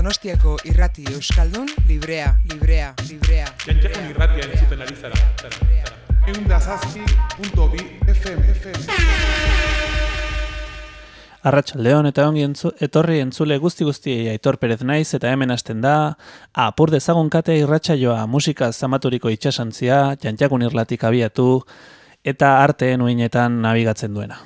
Donostiako irrati euskaldun librea. Jantxakun irratia entzuten ari zara. 107.2 FM. Arratsaldeon eta ongi etorri entzule guztiei Aitor Perez naiz eta hemen hasten da apur dezagun kate irratsaioa, musika zamaturiko itsasantzia, Jantxakun irlatik abiatu eta arteen uinetan nabigatzen duena.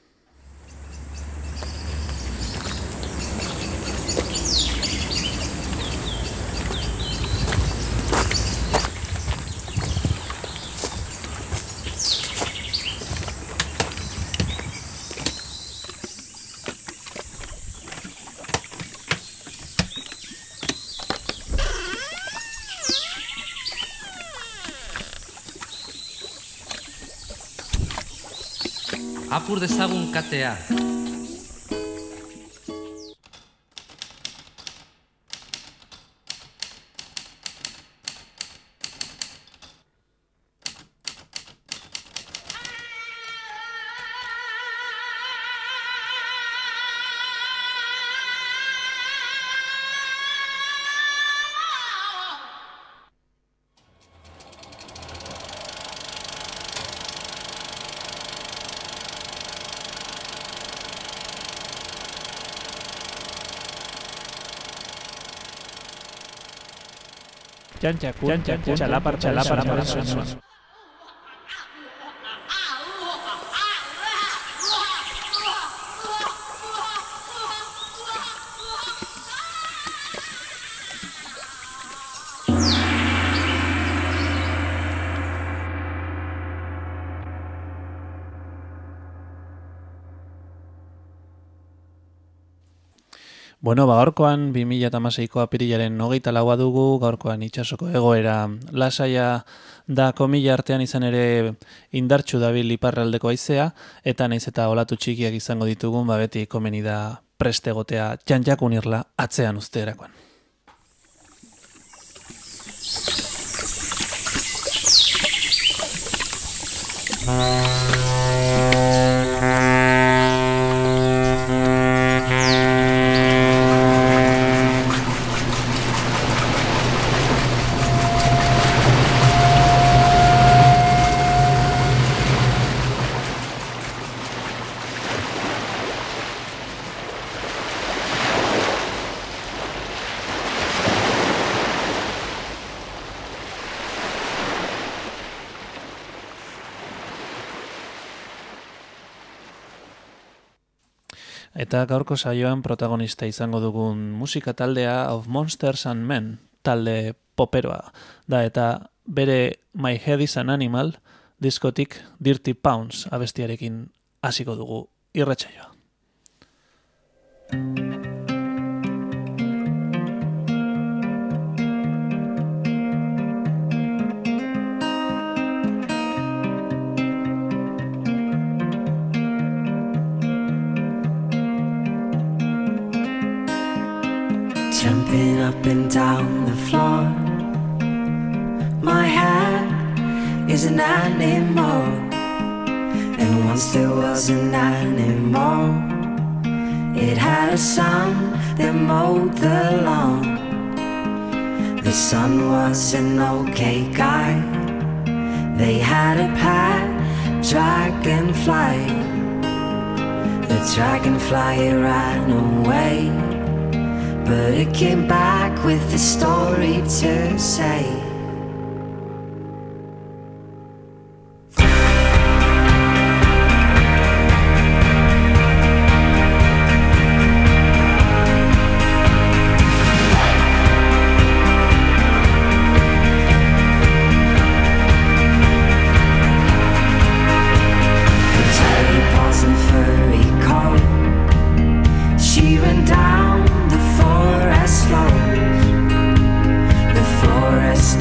Apur dezagun katea. Jantxakun, txalapar. Bueno, gaurkoan 2016ko apirilaren 24 dugu, gaurkoan itsasoko egoera lasaia da komila artean izan ere indartsu dabil iparraldeko haizea, eta naiz eta olatu txikiak izango ditugun, beti komeni da preste egotea Jantxakun irla atzean uzterakoan. Eta gaurko saioan protagonista izango dugun musika taldea Of Monsters and Men, talde poperoa da, eta bere My Head is an Animal diskotik Dirty Pounds abestiarekin hasiko dugu irratsaioa. Jumping up and down the floor. My head is an animal, and once there was an animal. It had a son that mowed the lawn. The son was an okay guy. They had a pet dragonfly. The dragonfly ran away, but it came back with a story to say. Forest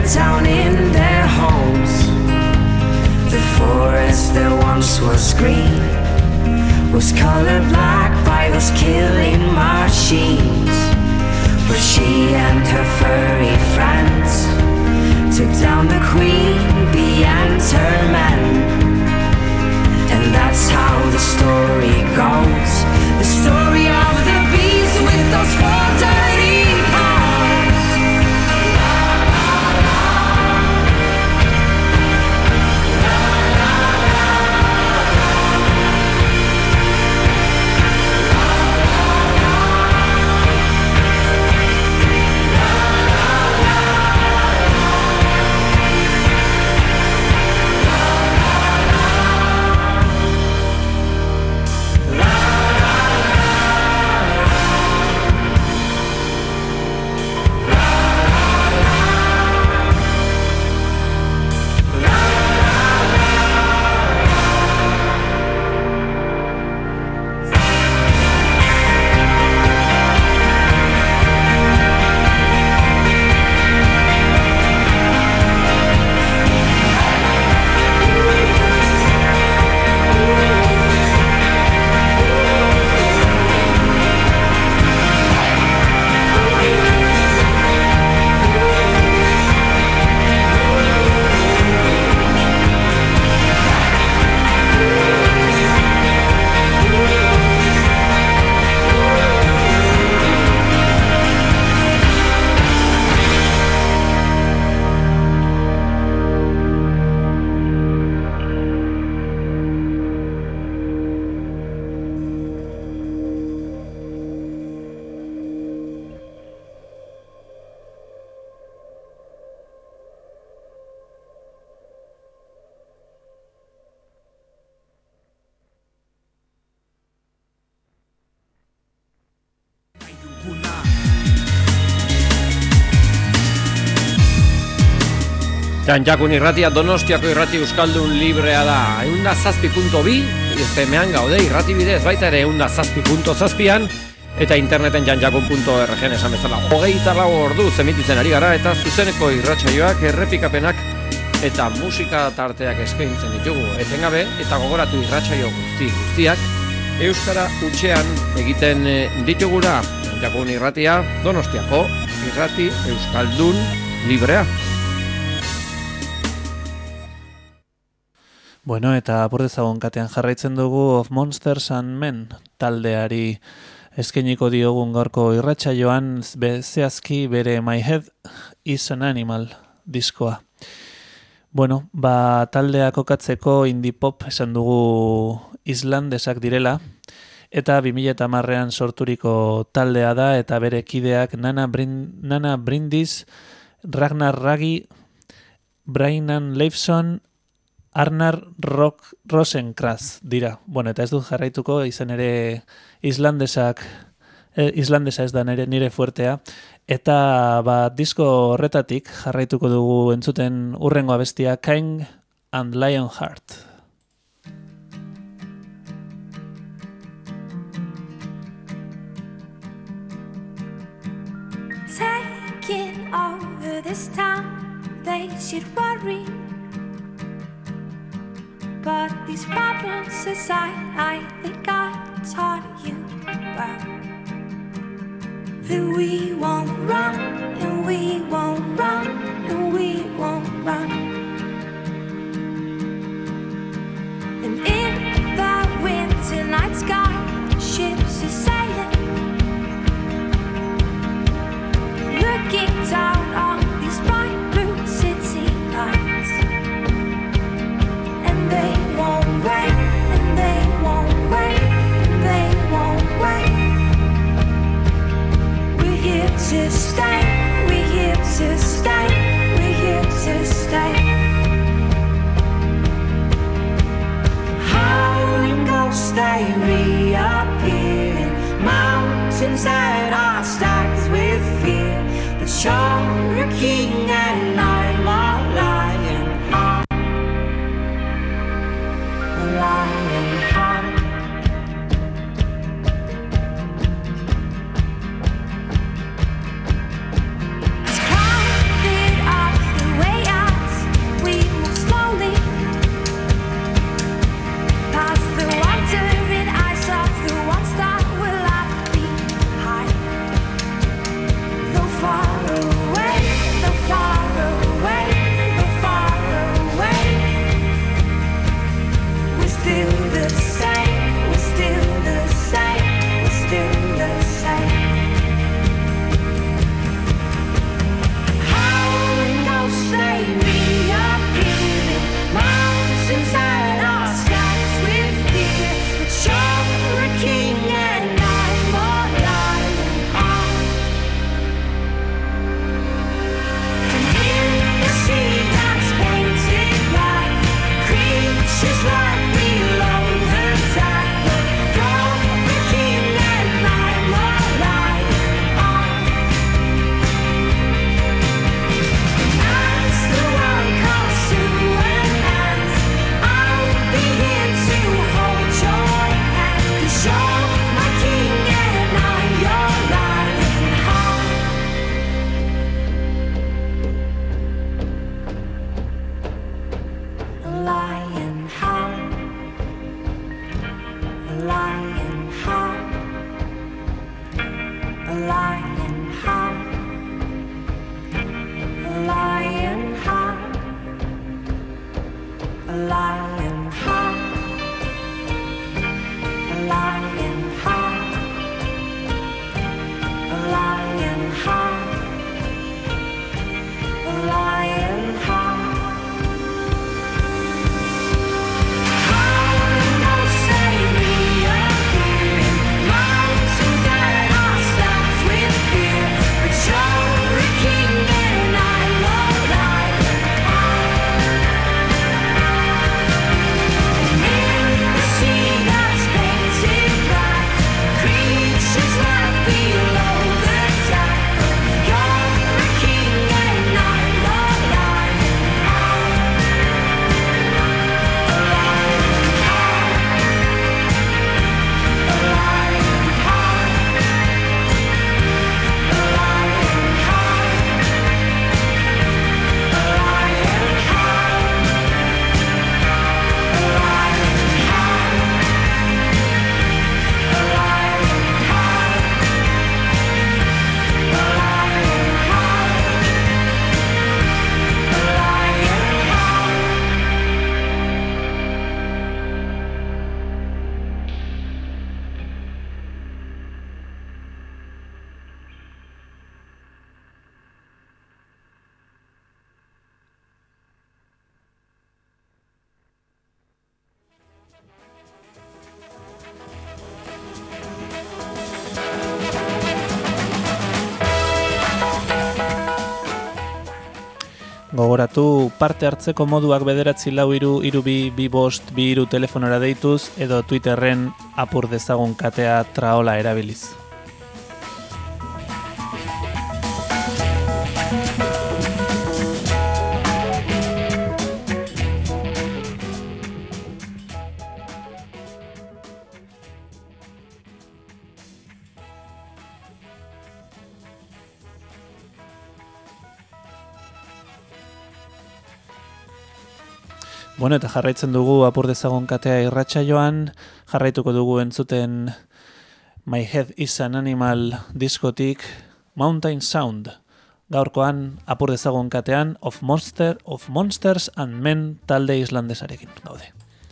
down in their homes. The forest that once was green was colored black by those killing machines. But she and her furry friends took down the queen bee and her men. And that's how the story goes, the story of the bees with those 4 dirty paws. Janjakun irratia Donostiako irrati euskaldun librea da. 107.2 FM-an gaude irrati bidez, baita ere 107.7an eta interneten janjakun.org esan bezala. 24 ordu emititzen ari gara eta zuzeneko irratsaioak, errepikapenak eta musika tarteak eskaintzen ditugu. Etengabe eta gogoratu irratsaio guztiak euskara hutsean egiten ditugura. Janjakun irratia Donostiako irrati euskaldun librea. Bueno, eta apurdezagon katean jarraitzen dugu Of Monsters and Men taldeari eskainiko diogun gaurko irratsaioan zehazki bere My Head is an Animal diskoa. Bueno, taldea kokatzeko indie pop esan dugu islandesak direla, eta 2010ean sorturiko taldea da, eta bere kideak Nana Bryndís, Ragnar Ragi, Brynjan Leifsson, Arnar Rosenkrantz dira. Bueno, eta ez dut jarraituko, izan ere islandesa ez da nire fuertea. Eta disko horretatik jarraituko dugu entzuten hurrengo abestia King and Lionheart. Taking over this town, they should worry. But these problems aside, I think I taught you well that we won't run, and we won't run, and we won't run. And in the winter night sky, ships are sailing, looking down on these bright blue city lights. And they won't wait, and they won't wait, and they won't wait. We're here to stay, we're here to stay, we're here to stay. Howling ghosts, they reappear in mountains that are stacked with fear. But you're a king and I'm a lion. Lion heart. It's crowded up the way. gogoratu parte hartzeko moduak 9433222 telefonora deituz edo Twitterren apur dezagun katea traola erabiliz. Bueno, eta jarraitzen dugu apur dezagun katea irratsaioan, jarraituko dugu entzuten My Head is an Animal diskotik Mountain Sound. Gaurkoan apur dezagun katean of Monsters and Men talde islandesarekin gaude.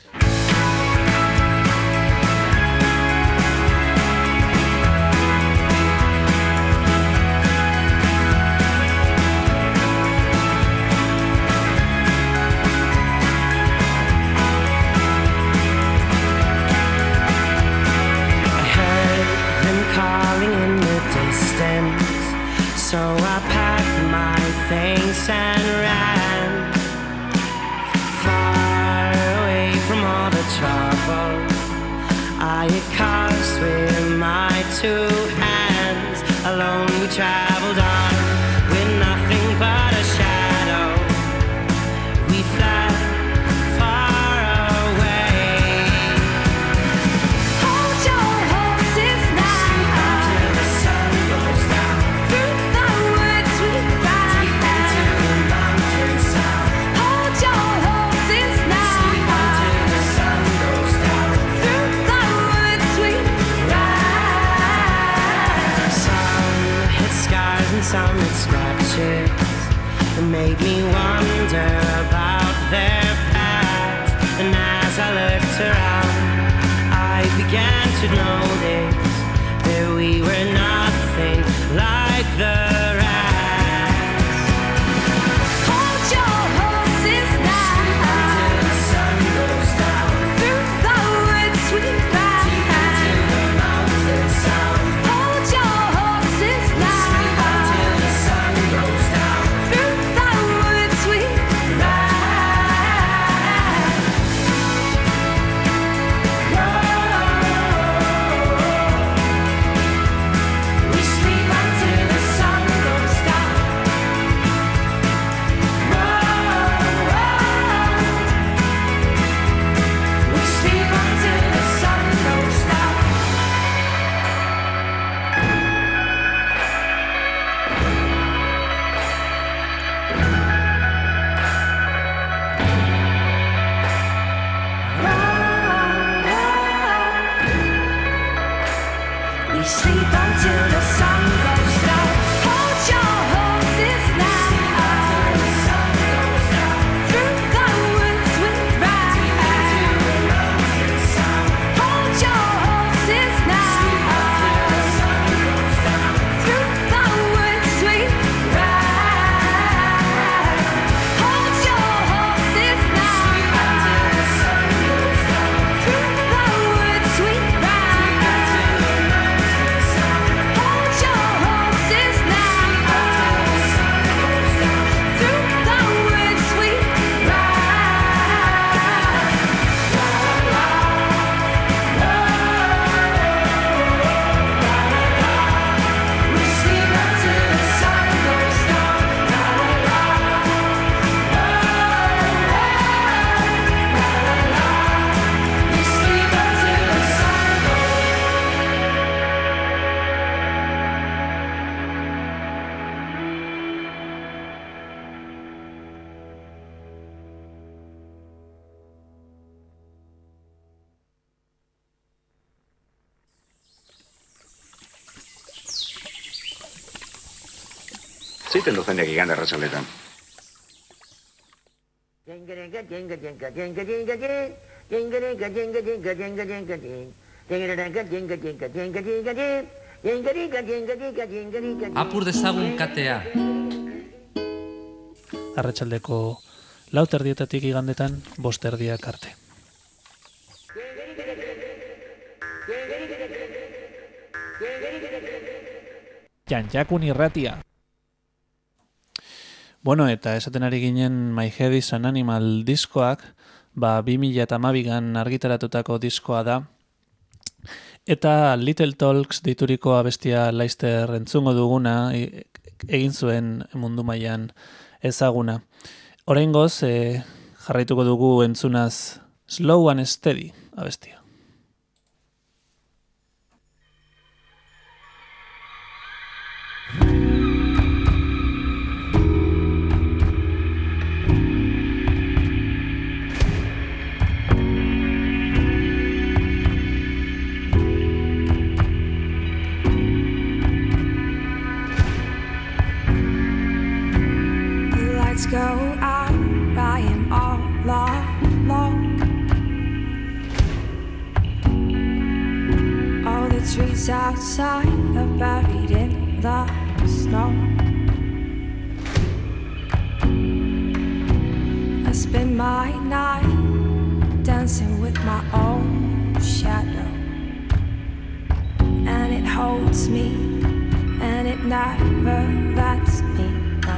So I packed my things and ran far away from all the trouble I had caused with my two hands. Alone we traveled on with nothing but a shadow. We fled far away. Hold your horses now until the sun goes down. Through the woods we ride deep into the mountain sound. Hold your horses now until the sun goes down. Through the woods we ride. Some hit scars and some hit scratches. It made me wonder about their past. And as I looked around, I began to notice that we were nothing like the rest. Hold your horses now until the sun goes down. Through the woods we ride deep into the mountain sound. Hold your horses now until the sun goes down. Through the woods we ride. We sleep until the sun goes down. We sleep until the sun goes down. We sleep until the sun goes down. Hold your horses now until the sun goes down. Through the woods we ride deep into the mountain sound. Hold your horses now until the sun goes down. Through the woods we ride. Hold your horses now until the sun goes down. Through the woods we ride. Hold your horses now until the sun goes down. Through the woods we ride. We sleep until the sun goes down. We sleep until the sun goes. Zeiten duzenek igande errezoletan. Apur dezagun katea. Arratsaldeko 4:00 igandetan 5:00 arte. Janjakun irratia. Bueno, eta esaten ari ginen My Head is an Animal diskoak, 2012an argitaratutako diskoa da, eta Little Talks deituriko abestia Laster entzungo duguna, egin zuen mundu mailan ezaguna. Oraingoz, jarraituko dugu entzunaz Slow and Steady abestia. Let's go out, I am all alone. All the trees outside are buried in the snow. I spend my night dancing with my own shadow, and it holds me, and it never lets me go.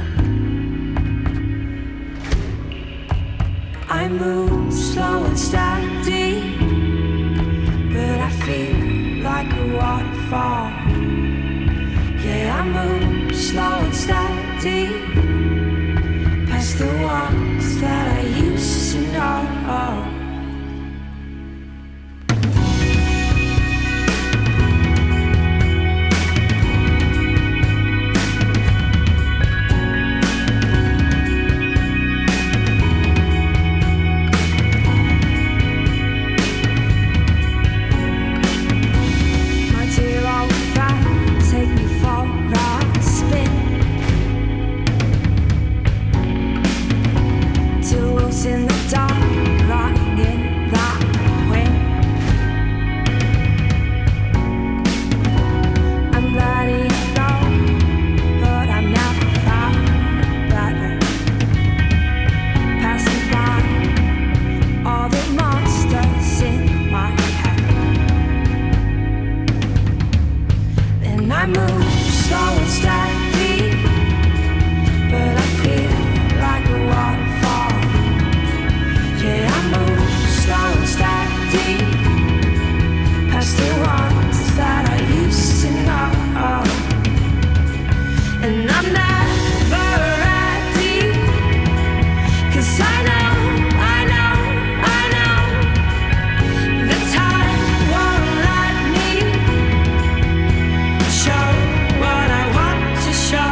I move slow and steady, but I feel like a waterfall. Yeah, I move slow and steady, past the ones that I used to know. In the dark, running in the wind, I'm letting it go, but I'm never found better. Passing by all the monsters in my head, and I move slow and steady, but I feel like a waterfall. Yeah, I move slow and steady, past the ones that I used to know. And I'm never ready, 'cause I know the time won't let me show what I want to show.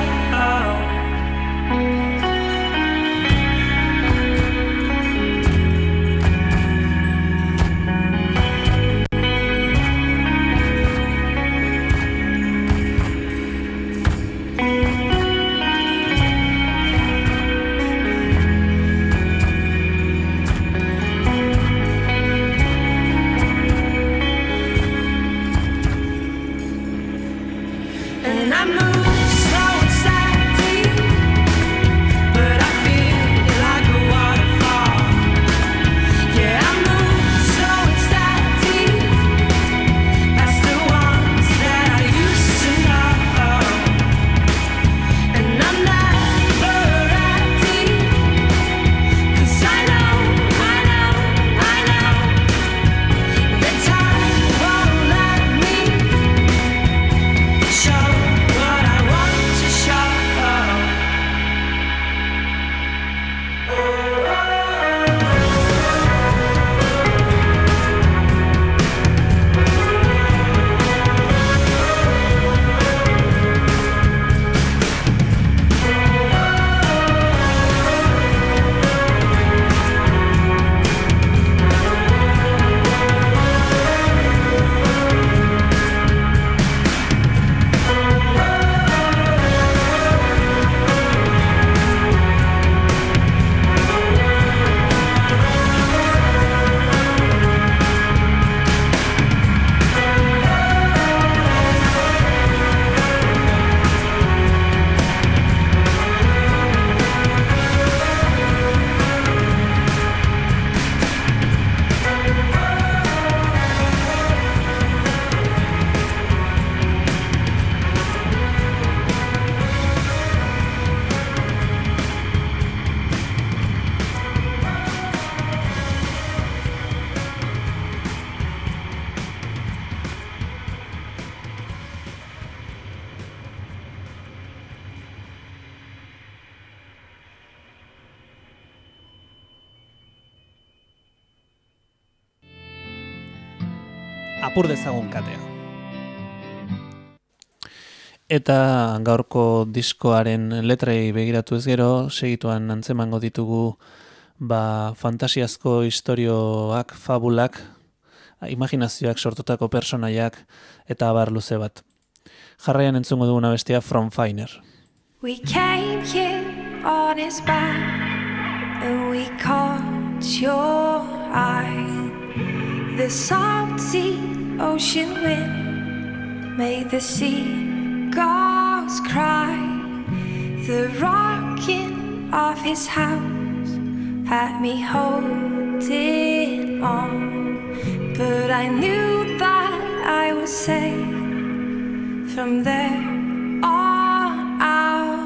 apur dezagun katea. Eta gaurko diskoaren letrei begiratu ez gero, segituan antzemango ditugu fantasiazko istorioak, fabulak, imaginazioak sortutako personaiak eta abar luze bat. Jarraian entzungo duguna bestia From Finer. We came here on his back and we caught your eye. The salty ocean wind made the seagulls cry. The rocking of his house had me holding on, but I knew that I was safe from there on out.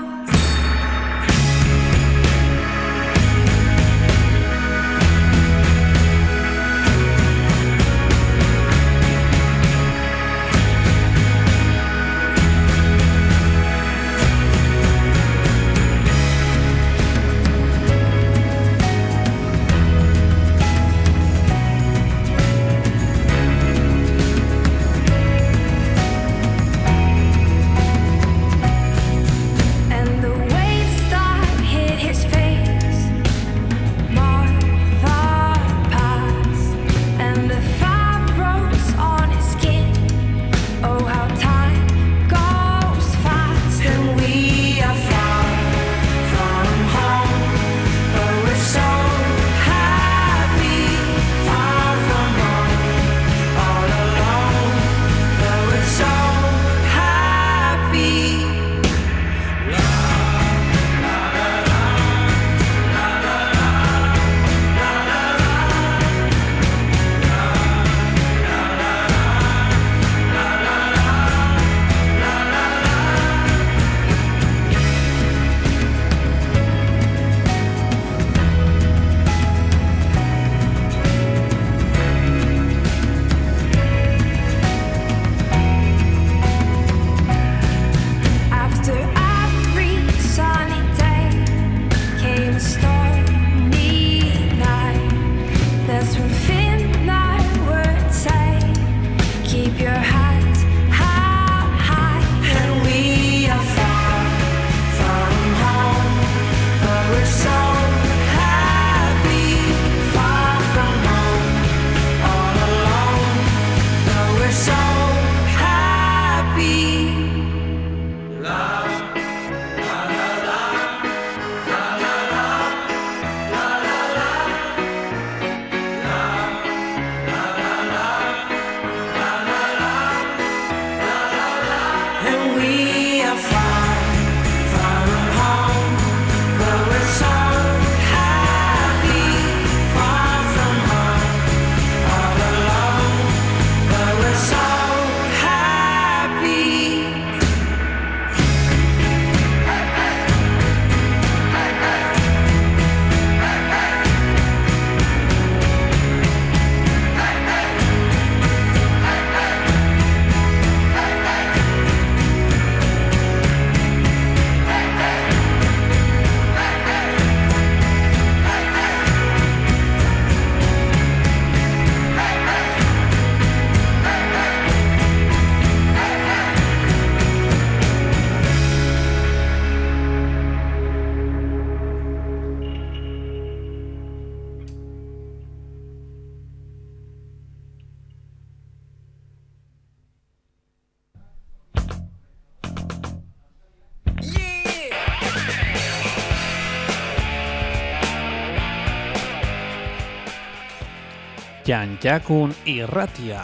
Jantjakun irratia.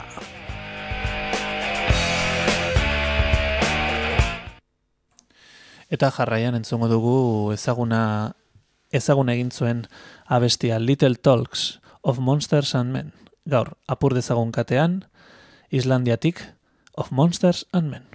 Eta jarraian entzungo dugu ezaguna egin zuen abestia Little Talks of Monsters and Men. Gaur, apur dezagun katean, Islandiatik of Monsters and Men.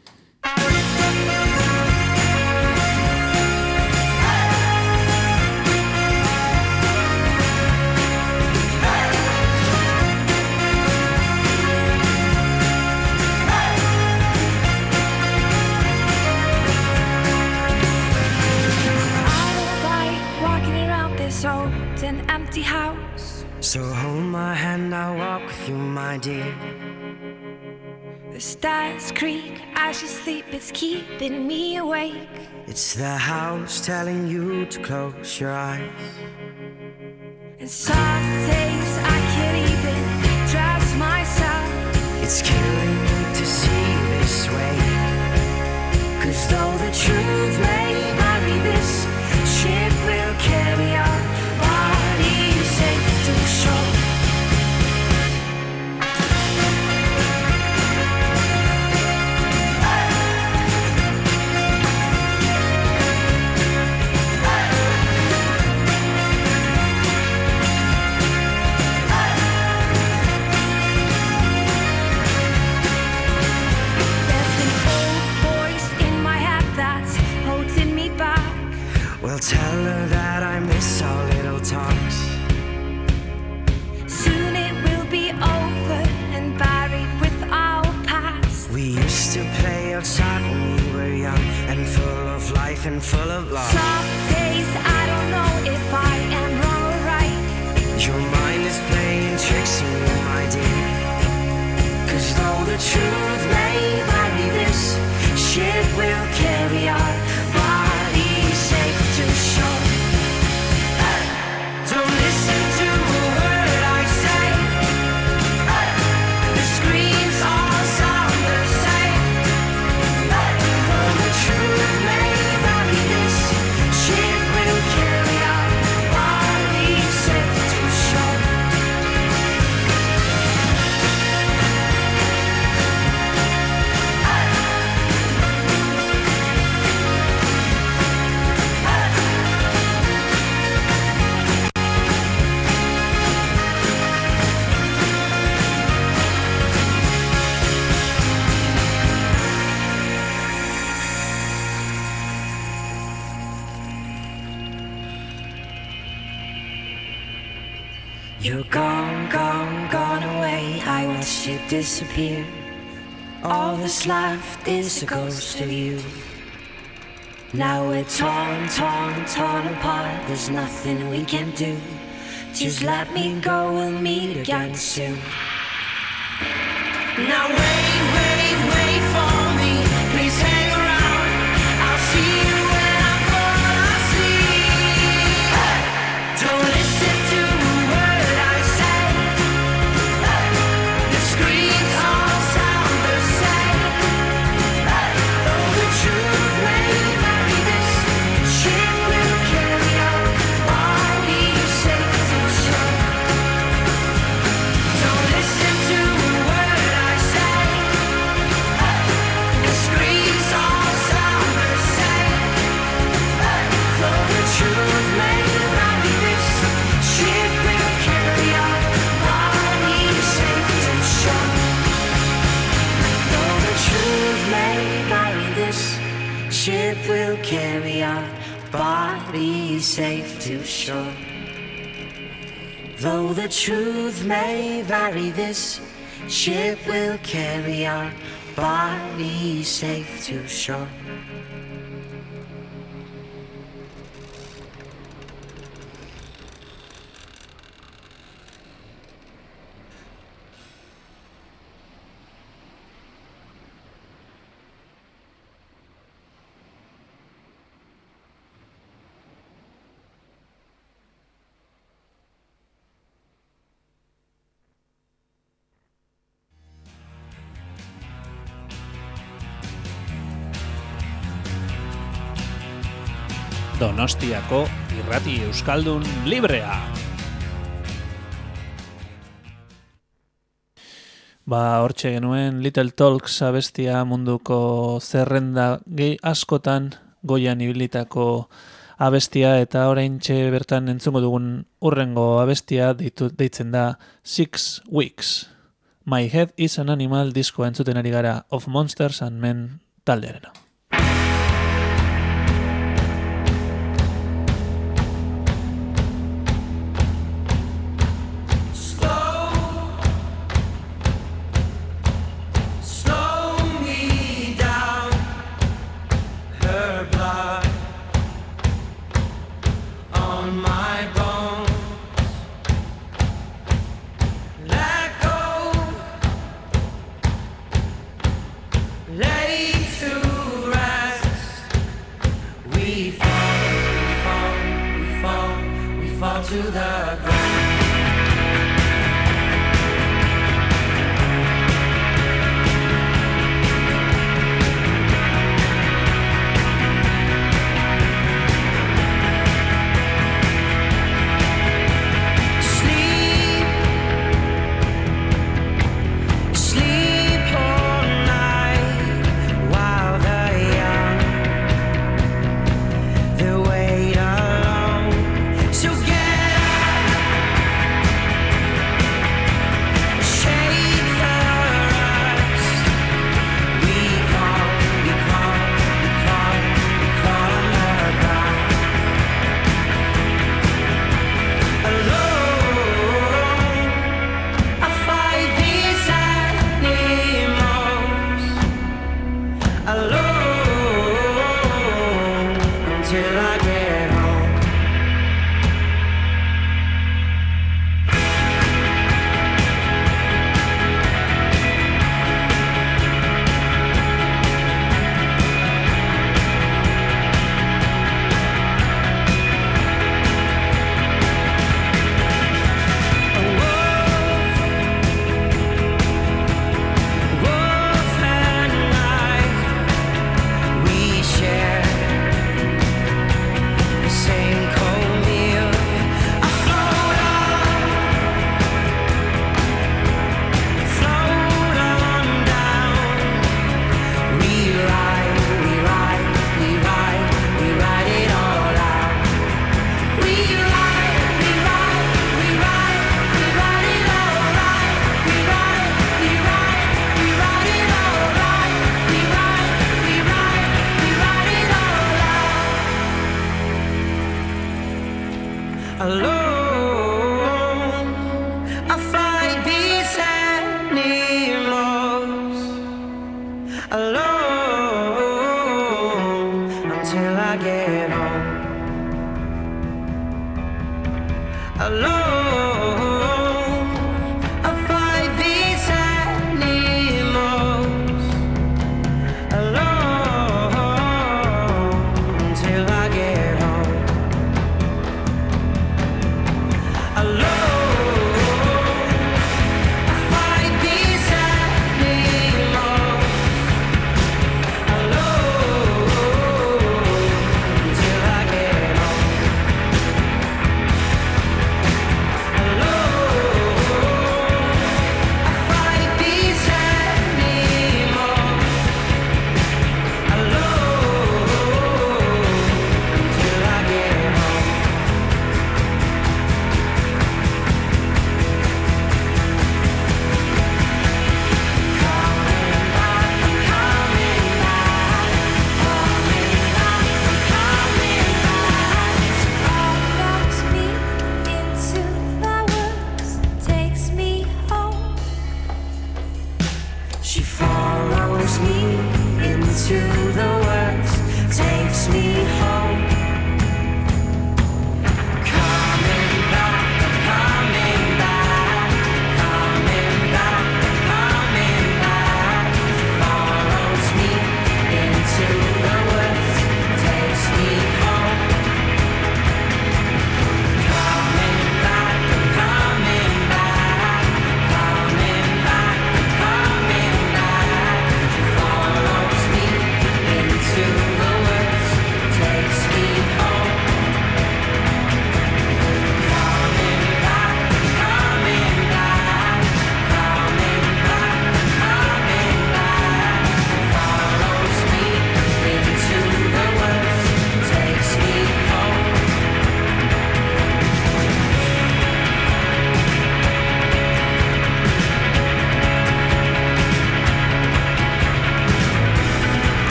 An empty house. So hold my hand, I'll walk with you, my dear. Stars creak as you sleep, it's keeping me awake. It's the house telling you to close your eyes. And some days I can't even trust myself. It's killing me to see this way. 'Cause though the truth may vary, this ship will carry our bodies safe to shore. Tell her that I miss our little talks. Soon it will be over and buried with our past. We used to play outside when we were young and full of life and full of love. Some days I don't know if I am wrong or right. Your mind is playing tricks on you, my dear. 'Cause though the truth may vary, this ship will carry our bodies safe to shore. Don't listen to a word I say. The screams all sound the same. Though the truth may vary, this ship will carry our bodies safe to shore. You're gone, gone, gone away. I watched you disappear. All that's left is a ghost of you. Now we're torn, torn, torn apart. There's nothing we can do. Just let me go, we'll meet again soon. Now wait, wait, wait for me. Please hang around. I'll see you when I fall asleep. Don't listen to a word I say. The screams all sound the same. Though the truth may vary, this ship will carry our bodies safe to shore. Don't listen to a word I say. The screams all sound the same. Though the truth may vary, this ship will carry our bodies safe to shore. Though the truth may vary, this ship will carry our bodies safe to shore. Though the truth may vary, this ship will carry our bodies safe to shore. Donostiako irrati euskaldun librea. Hortxe genuen Little Talks abestia munduko zerrenda askotan goian ibilitako abestia, eta oraintxe bertan entzungo dugun urrengo abestia deitzen da 6 Weeks. My Head is an Animal diskoa entzuten ari gara, Of Monsters and Men taldearena. fall to the ground.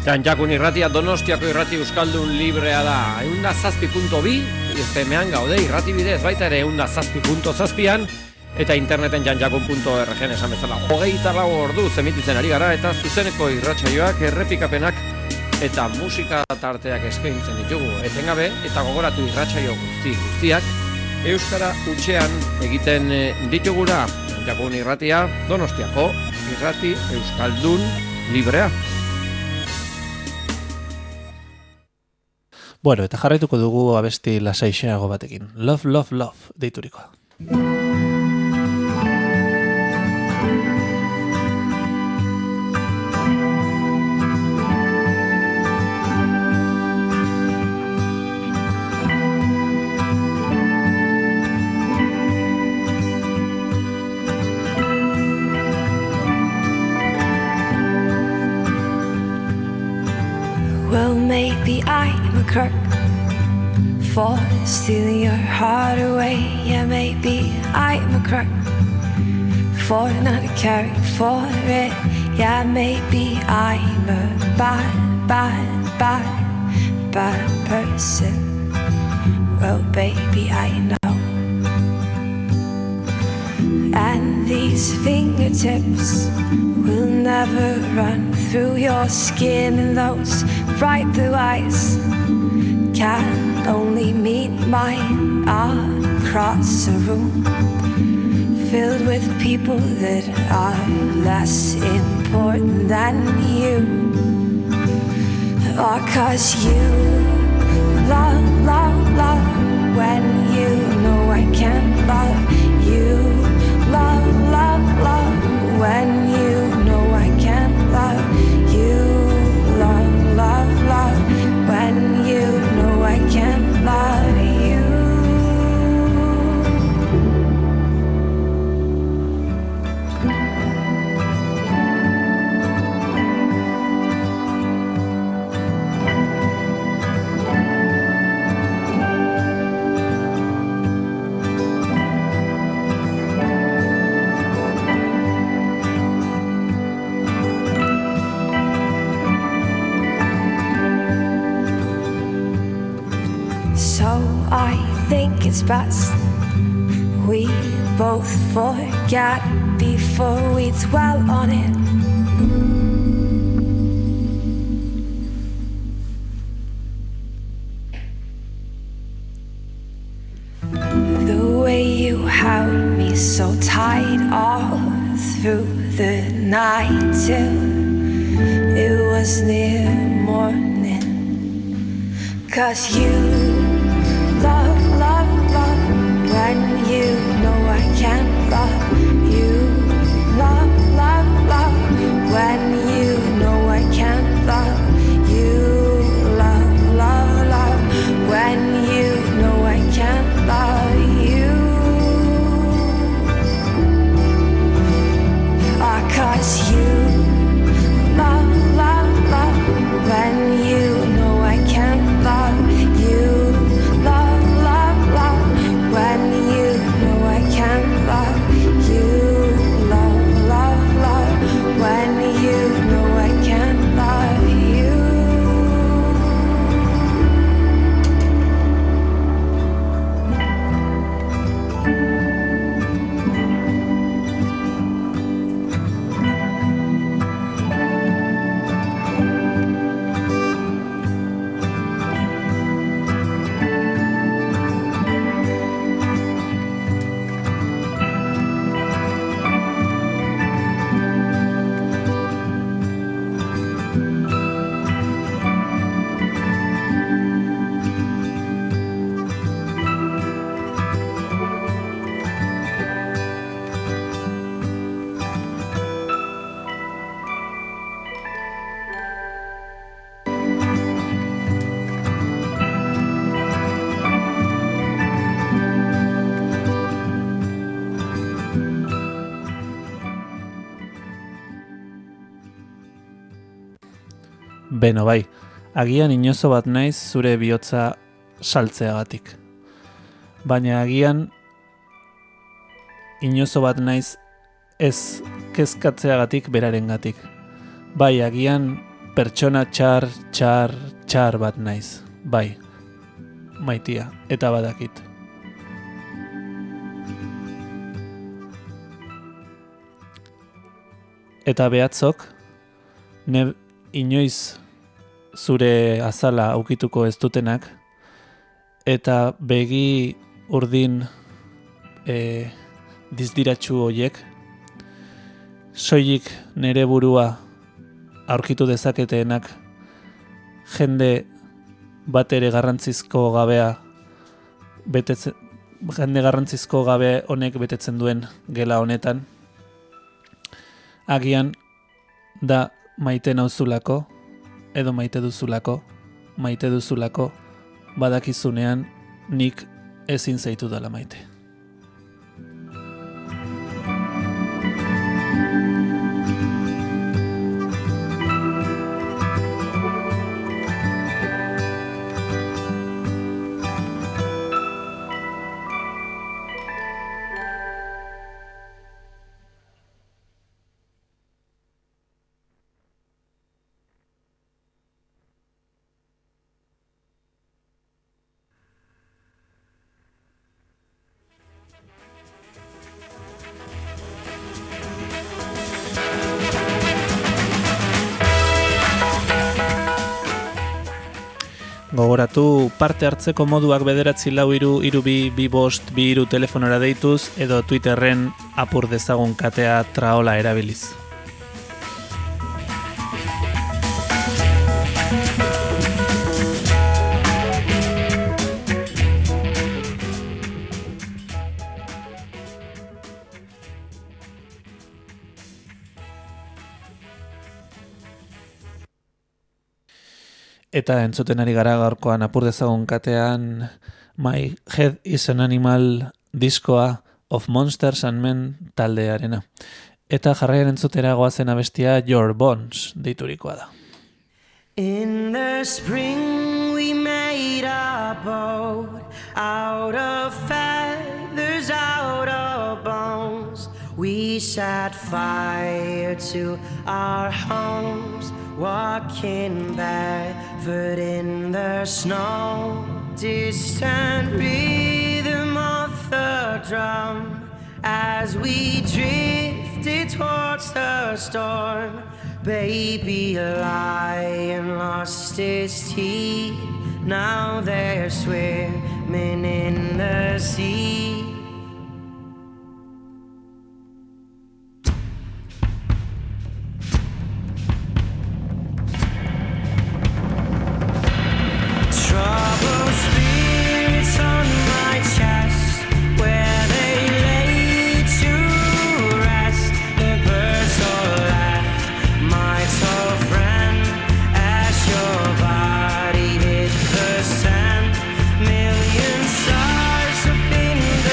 Txantxakun irratia Donostiako irrati euskaldun librea da. 107.2 FM-an gaude irrati bidez, baita ere 107.7an eta interneten txantxakun.org esan bezala. 24 ordu zemititzen ari gara eta zuzeneko irratsaioak, errepikapenak eta musika tarteak eskaintzen ditugu. Etengabe eta gogoratu irratsaio guztiak euskara hutsean egiten ditugura. Txantxakun irratia Donostiako irrati euskaldun librea. Bueno, eta jarraituko dugu abesti lasaixeago batekin. Love, love, love, deiturikoa. Well, maybe I'm a crook for stealing your heart away. Yeah, maybe I'm a crook for not caring for it. Yeah, maybe I'm a bad person. Well, baby, I know. And these fingertips will never run through your skin, and those bright blue eyes can only meet mine across a room filled with people that are less important than you. Oh, 'cause you love, love, love when you know I can't love you. Love, love, love when you know I can't love you. Love, love, love when you know I can't love you. I think it's best we both forget before we dwell on it. The way you held me so tight all through the night till it was near morning. 'Cause you love, love, love when you know I can't love you. Love, love, love when you know I can't love you. Love, love, love when you know I can't love you. 'Cause you love, love, love when you know I can't love you. Love, love, love when you know I can't love you. Love, love, love when you know I can't love you. Beno bai, agian inozo bat naiz zure bihotza saltzeagatik. Baina agian inozo bat naiz ez kezkatzeagatik berarengatik. Bai, agian pertsona txar bat naiz. Bai, maitia, eta badakit. Eta behatzok, inoiz zure azala aukituko ez dutenak, eta begi urdin dizdiratxu hoiek, soilik nere burua aurkitu dezaketeenak jende bat ere garrantzizko gabea jende garrantzizko gabe honek betetzen duen gela honetan, agian da maite nauzulako, edo maite duzulako, badakizunean nik ezin zaitu dela maite. Gogoratu parte hartzeko moduak 94432 telefonora deituz edo Twitterren apur dezagun katea traola erabiliz. Eta entzuten ari gara gaurkoan apur dezagun katean My Head is an Animal diskoa of Monsters and Men taldearena. Eta jarraian entzutera goazen abestia Your Bones deiturikoa da. In the spring we made a boat out of feathers, out of bones. We set fire to our homes, walking barefoot in the snow. Distant rhythm of the drum as we drifted towards the storm. Baby lion lost his teeth, now they're swimming in the sea. Troubled spirits on my chest, where they lay to rest. The birds all left, my tall friend, as your body hit the sand. Million stars up in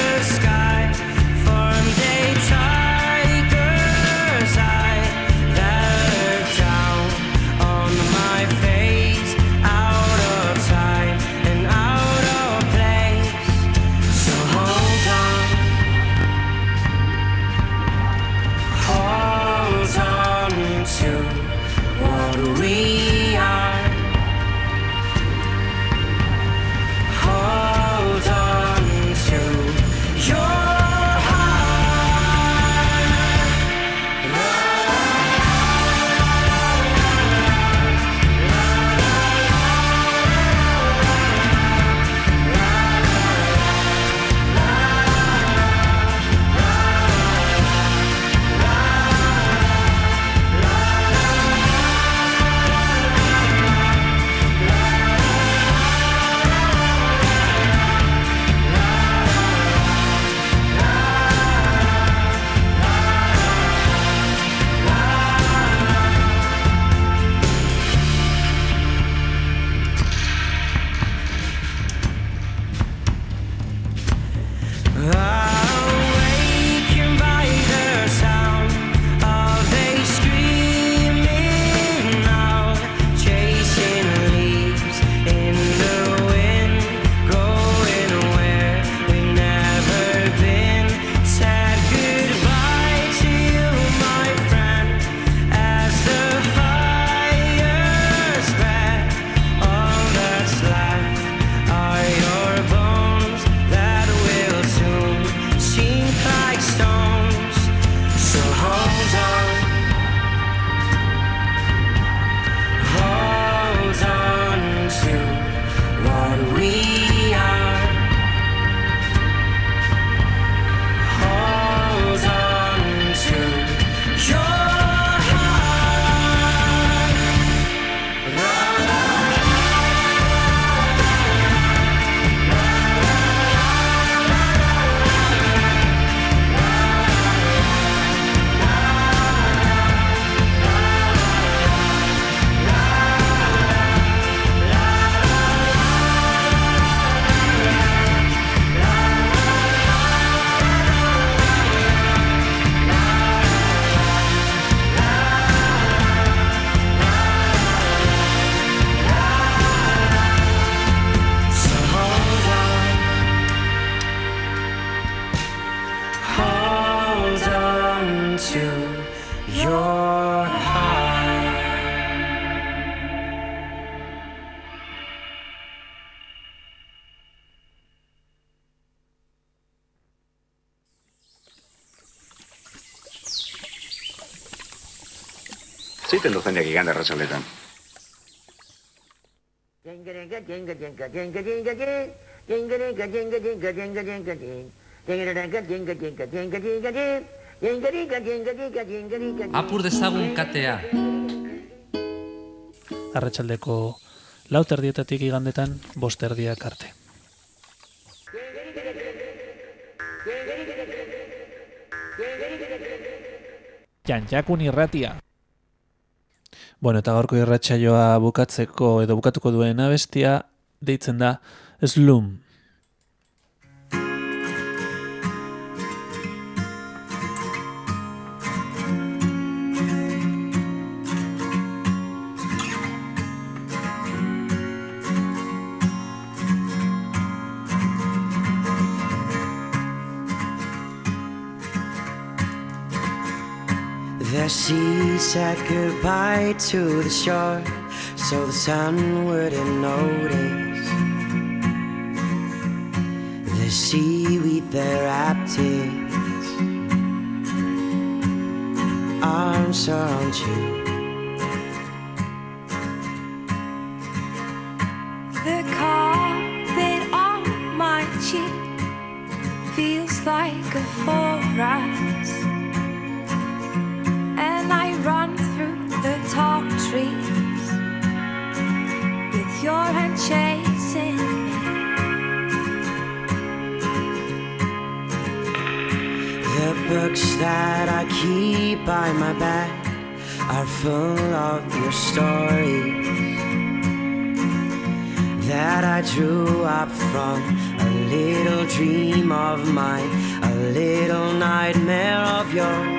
like stones. So hold on. Hold on to what we are. Hold on to your to your heart. Zeiten duzenek igande arratsaldetan. Apur dezagun katea. Arratsaldeko 4:00 igandetan 5:00 arte. Jantjakun irratia. Bueno, eta gaurko irratsaioa bukatzeko edo bukatuko duen abestia deitzen da Slum. The sea said goodbye to the shore, so the sun wouldn't notice. The seaweed there wrapped its arms around you. The carpet on my cheek feels like a forest, and I run through the tall trees with your hand chasing me. The books that I keep by my bed are full of your stories that I drew up from a little dream of mine, a little nightmare of yours.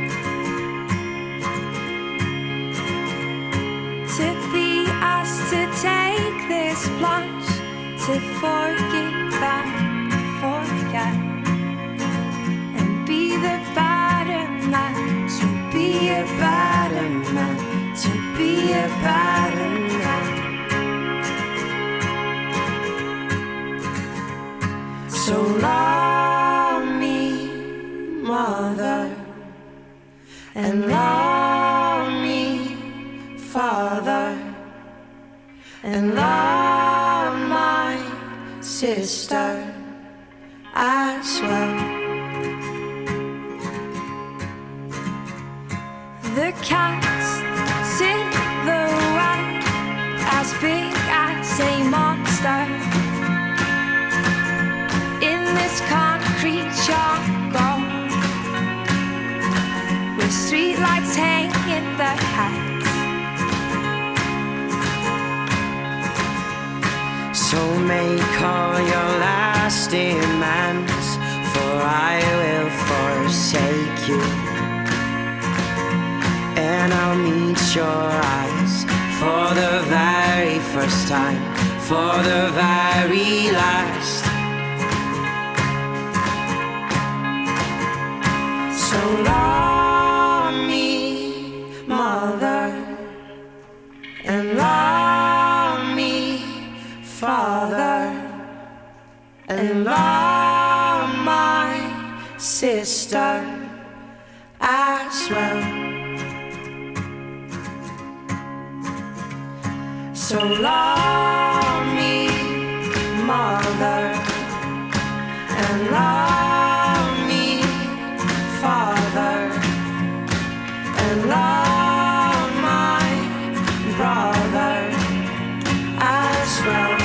To be asked to take this plunge, to forgive and forget, and be the better man, to be a better man, to be a better man. So love me, mother, and love me, father, and love my sister as well. The cat's silhouette as big as a monster in this concrete jungle, with streetlights hanging their heads. So make all your last demands, for I will forsake you, and I'll meet your eyes for the very first time, for the very last. So love me, mother, and love me, father, and love my sister as well. So love me, mother, and love me, father, and love my brother as well.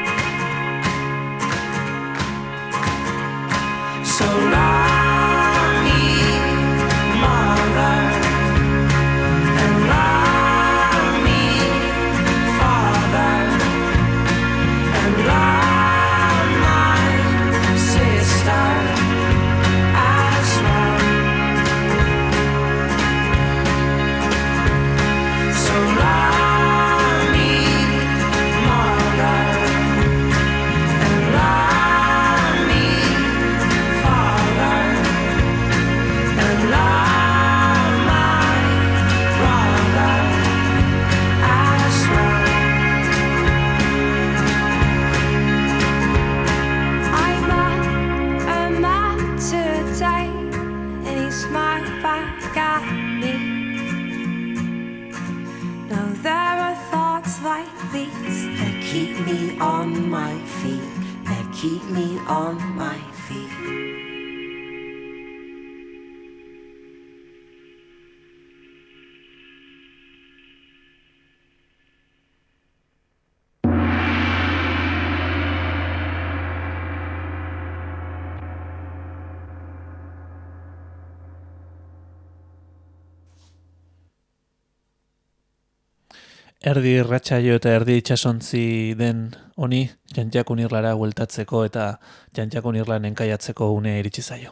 So love me, mother, and love me, father, and love my sister as well. So love me, mother, and love me, father, and love my brother as well. I met a man today, and he smiled back at me. Now there are thoughts like these that keep me on my feet, that keep me on my feet. Erdi irratsaio eta erdi itsasontzi den honi Jantjakun Irlara bueltatzeko eta Jantjakun Irlan enkaiatzeko une iritsi zaio.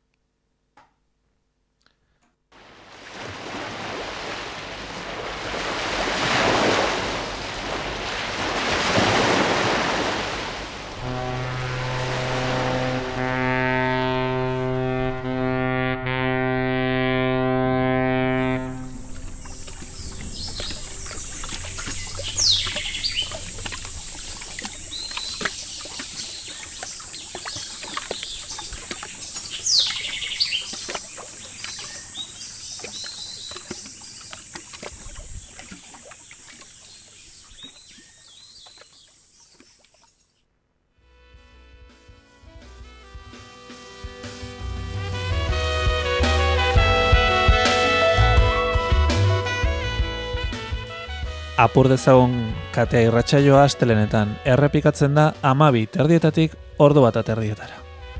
Apur dezagun katea irratsaioa astelenetan. Errepikatzen da 12:00 ordu 1:00.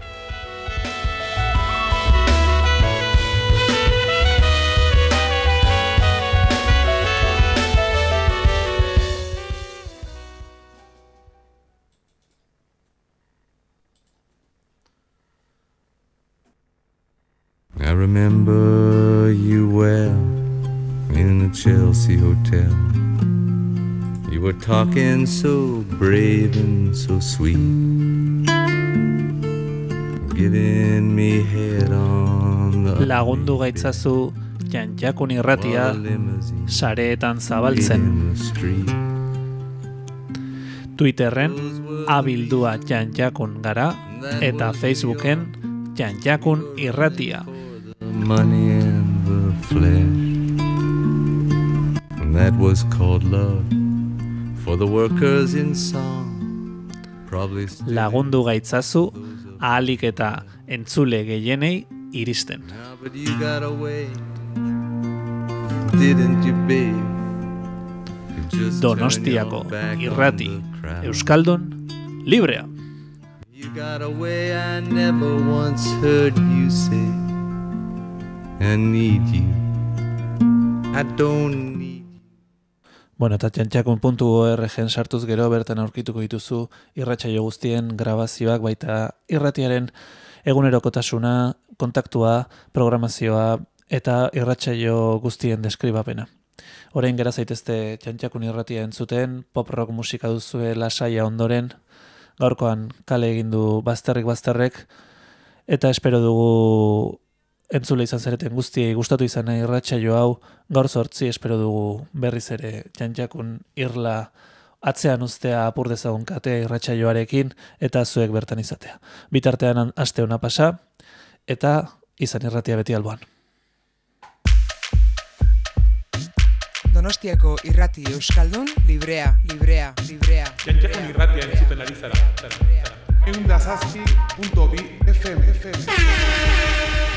I remember you well in the Chelsea Hotel. You were talking so brave and so sweet, giving me head on the Lagundu gaitzazu Jantjakun Irratia sareetan zabaltzen. Twitterren abildua Jantjakun gara eta Facebooken Jantjakun Irratia. money and the flesh, and that was called love for the workers in song. Probably Lagundu gaitzazu ahalik eta entzule gehienei iristen. now, but you got away, didn't you, babe? You just Donostiako turned your back on irrati the crowd. Euskaldun librea. You got away, I never once heard you say, I need you, I don't need you. Bueno, eta jantjakun.org sartuz gero bertan aurkituko dituzu irratsaio guztien grabazioak, baita irratiaren egunerokotasuna, kontaktua, programazioa eta irratsaio guztien deskribapena. Orain gera zaitezte Jantjakun Irratia entzuten, pop rock musika duzue lasaia ondoren, gaurkoan kale egin du bazterrek, eta espero dugu entzule izan zareten guztiei gustatu izan nahi irratsaio hau. Gaur 8 espero dugu berriz ere Jantjakun Irla atzean uztea apur dezagun katea irratsaioarekin eta zuek bertan izatea. Bitartean aste ona pasa eta izan irratia beti alboan. Donostiako irrati euskaldun librea. Jantxakun irratia entzuten ari zara. 107.2 FM.